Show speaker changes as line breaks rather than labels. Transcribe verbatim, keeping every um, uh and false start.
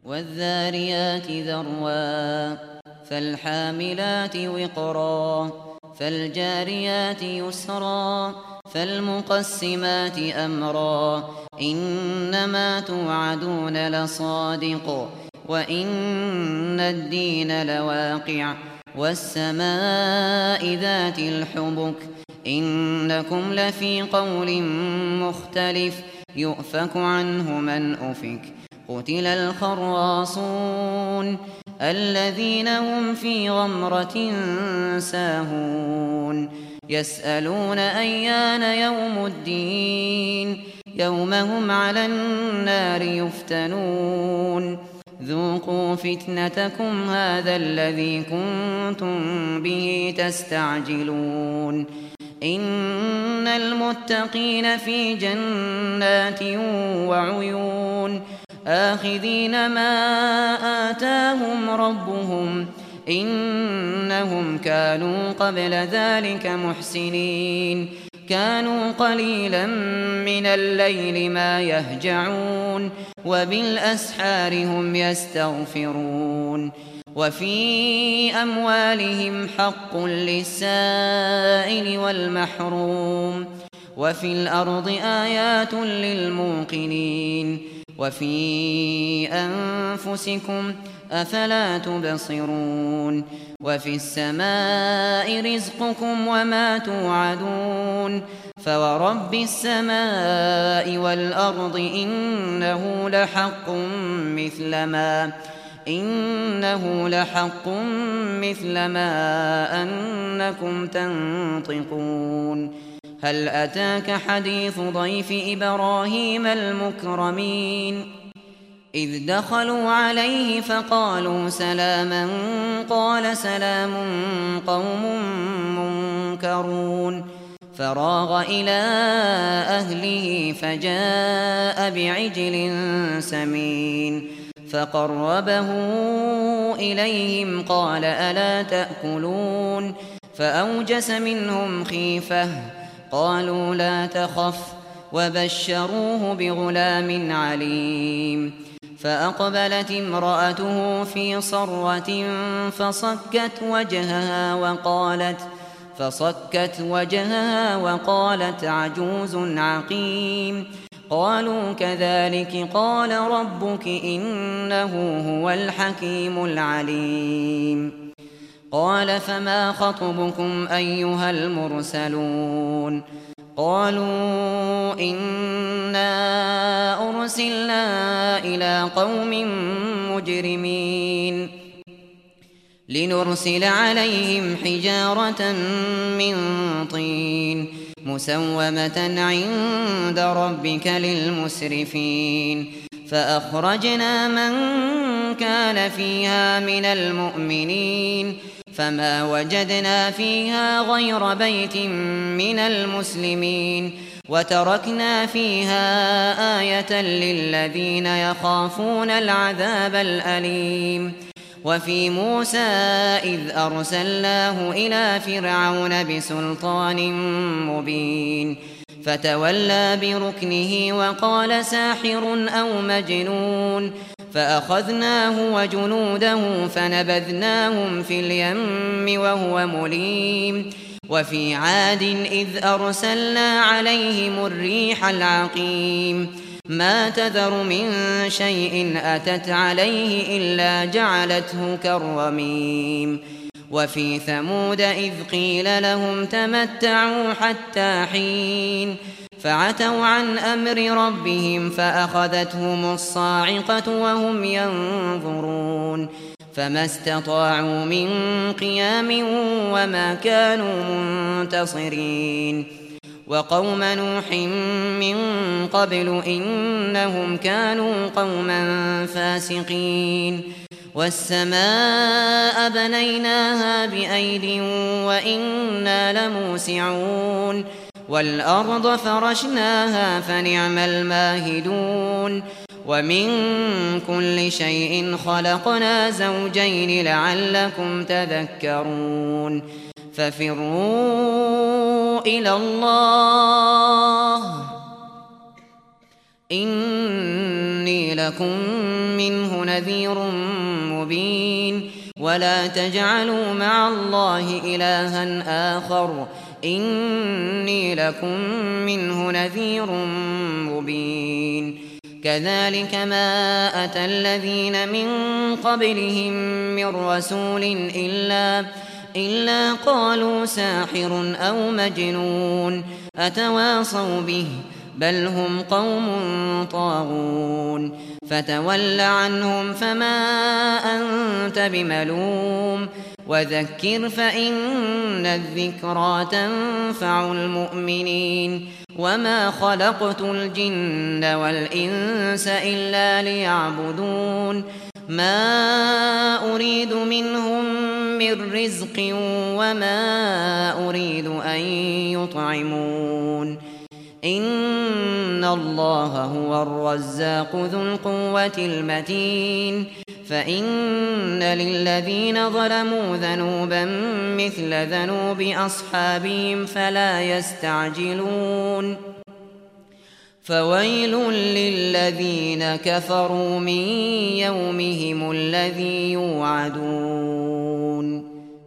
والذاريات ذروا فالحاملات وقرا فالجاريات يسرا فالمقسمات أمرا إنما توعدون لصادق وإن الدين لواقع والسماء ذات الحبك إنكم لفي قول مختلف يؤفك عنه من أفك قتل الخراصون الذين هم في غمرة ساهون يسألون أيان يوم الدين يوم هم على النار يفتنون ذوقوا فتنتكم هذا الذي كنتم به تستعجلون إن المتقين في جنات وعيون آخذين ما آتاهم ربهم إنهم كانوا قبل ذلك محسنين كانوا قليلا من الليل ما يهجعون وبالأسحار هم يستغفرون وفي أموالهم حق للسائل والمحروم وفي الأرض آيات للموقنين وفي أنفسكم أفلا تبصرون وفي السماء رزقكم وما توعدون فورب السماء والأرض إنه لحق مثل ما إنه لحق مثل ما أنكم تنطقون هل أتاك حديث ضيف إبراهيم المكرمين إذ دخلوا عليه فقالوا سلاما قال سلام قوم منكرون فراغ إلى أهله فجاء بعجل سمين فقربه إليهم قال ألا تأكلون فأوجس منهم خيفة قالوا لا تخف وبشروه بغلام عليم فأقبلت امرأته في صرة فصكت وجهها وقالت فصكت وجهها وقالت عجوز عقيم قالوا كذلك قال ربك إنه هو الحكيم العليم قال فما خطبكم أيها المرسلون قالوا إنا أرسلنا إلى قوم مجرمين لنرسل عليهم حجارة من طين مسومة عند ربك للمسرفين فأخرجنا من كان فيها من المؤمنين فما وجدنا فيها غير بيت من المسلمين وتركنا فيها آية للذين يخافون العذاب الأليم وفي موسى إذ أرسلناه إلى فرعون بسلطان مبين فتولى بركنه وقال ساحر أو مجنون فأخذناه وجنوده فنبذناهم في اليم وهو مليم وفي عاد إذ أرسلنا عليهم الريح العقيم ما تذر من شيء أتت عليه إلا جعلته كالرميم وفي ثمود إذ قيل لهم تمتعوا حتى حين فعتوا عن أمر ربهم فأخذتهم الصاعقة وهم ينظرون فما استطاعوا من قيام وما كانوا منتصرين وقوم نوح من قبل إنهم كانوا قوما فاسقين والسماء بنيناها بأيد وإنا لموسعون والأرض فرشناها فنعم الماهدون ومن كل شيء خلقنا زوجين لعلكم تذكرون ففروا إلى الله إني إني لكم منه نذير مبين ولا تجعلوا مع الله إلها آخر إني لكم منه نذير مبين كذلك ما أتى الذين من قبلهم من رسول إلا, إلا قالوا ساحر أو مجنون أتواصوا به بل هم قوم طاغون فتول عنهم فما أنت بملوم وذكر فإن الذكرى تنفع المؤمنين وما خلقت الجن والإنس إلا ليعبدون ما أريد منهم من رزق وما أريد أن يطعمون إن الله هو الرزاق ذو القوة المتين فإن للذين ظلموا ذنوبا مثل ذنوب أصحابهم فلا يستعجلون فويل للذين كفروا من يومهم الذي يوعدون